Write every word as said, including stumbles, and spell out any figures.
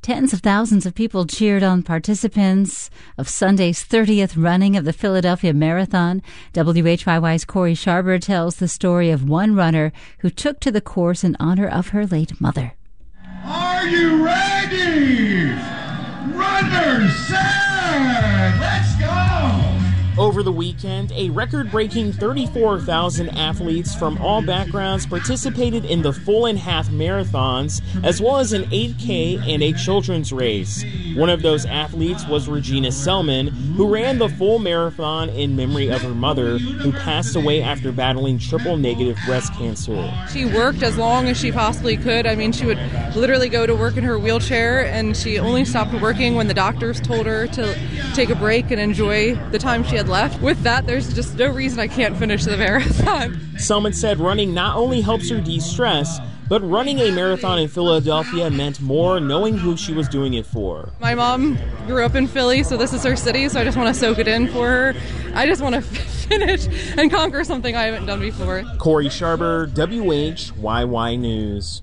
Tens of thousands of people cheered on participants of Sunday's thirtieth running of the Philadelphia Marathon. W H Y Y's Corey Sharber tells the story of one runner who took to the course in honor of her late mother. Are you ready? Runners, set! Let's go! Over the weekend, a record-breaking thirty-four thousand athletes from all backgrounds participated in the full and half marathons, as well as an eight K and a children's race. One of those athletes was Regina Selman, who ran the full marathon in memory of her mother, who passed away after battling triple-negative breast cancer. She worked as long as she possibly could. I mean, she would literally go to work in her wheelchair, and she only stopped working when the doctors told her to take a break and enjoy the time she had left. With that, there's just no reason I can't finish the marathon. Selman said running not only helps her de-stress, but running a marathon in Philadelphia meant more knowing who she was doing it for. My mom grew up in Philly, so this is her city, so I just want to soak it in for her. I just want to finish and conquer something I haven't done before. Corey Sharber, W H Y Y News.